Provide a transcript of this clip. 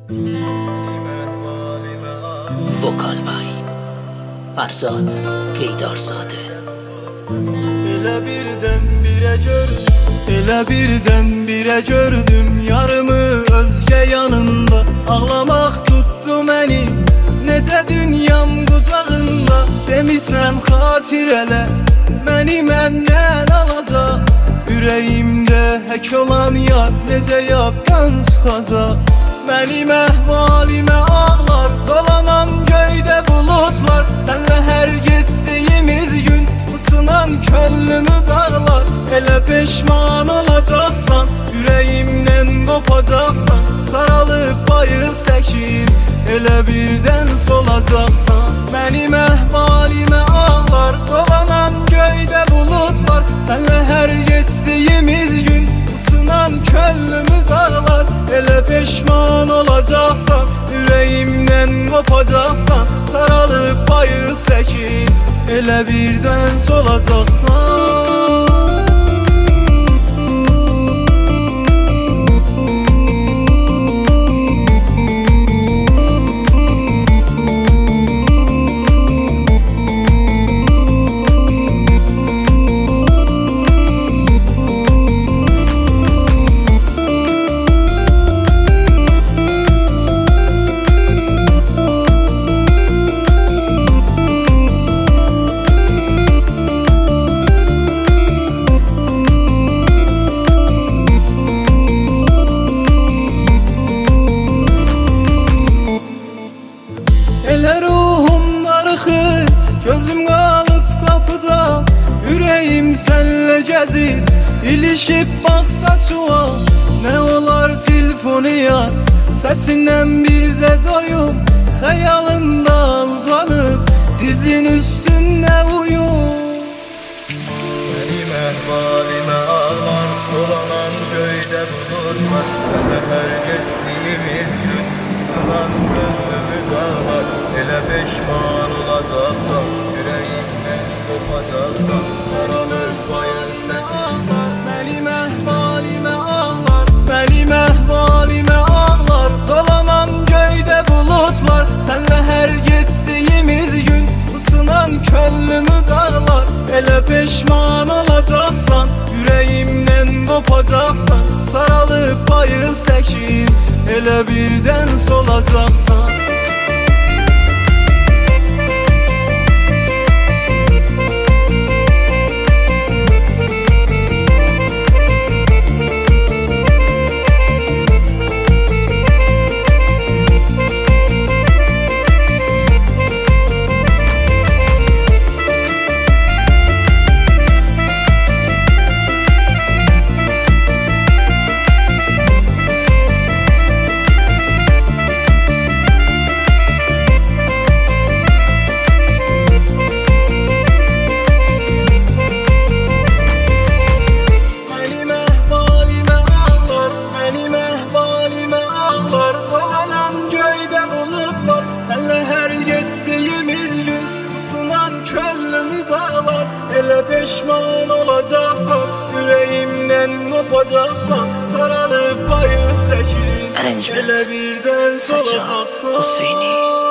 Vokal Bay Farzad Peydarzade. Elə birdən-birə gördüm, elə birdən-birə gördüm yarımı özgə yanında. Ağlamaq tutdu məni, necə dünyam qucağında. Demisən xatirələ, məni məndən alacaq. Ürəyimdə hək olan yar, necə yaddan çıxacaq. Mənim əhvalimə ağlar, dolanan göydə bulutlar. Sənlə hər geçdiyimiz gün ısınan könlümü dağlar. Elə peşman olacaqsan, ürəyimdən qopacaqsan. Saralıb bayız təkin, elə birdən solacaqsan. Mənim əhvalimə ağlar, dolanan göydə bulutlar. Sənlə hər geçdiyimiz gün ısınan könlümü dağlar. Elə peşman olacaqsan, ürəyimdən qopacaqsan. Saralıb bayız təkin, elə birdən solacaqsan. Elə ruhum darıxır, gözüm qalıb qapıda. Ürəyim sənlə gəzir, ilişib baxsa çuval. Nə olar telefonu yaz, səsindən bir də doyum. Xəyalında uzanıb, dizin üstündə uyum. Mənim əhvalimə ağlar, dolanan göydə bulutlar. Sənlə hər geçdiyimiz gün ısınan könlümü dağlar. Elə peşman olacaqsan, ürəyimdən qopacaqsan. Saralıb bayız təkin, mənim əhvalimə ağlar. Mənim əhvalimə ağlar, dolanan göydə bulutlar. Sənlə hər geçdiyimiz gün ısınan könlümü dağlar. Elə peşman olacaqsan, ürəyimdən qopacaqsan. Saralıb bayız təkin, elə birdən solacaqsan. Elə peşman olacaqsan, ürəyimdən qopacaqsan. Saralıb bayız təkin, elə birdən solacaqsan. Hüseyni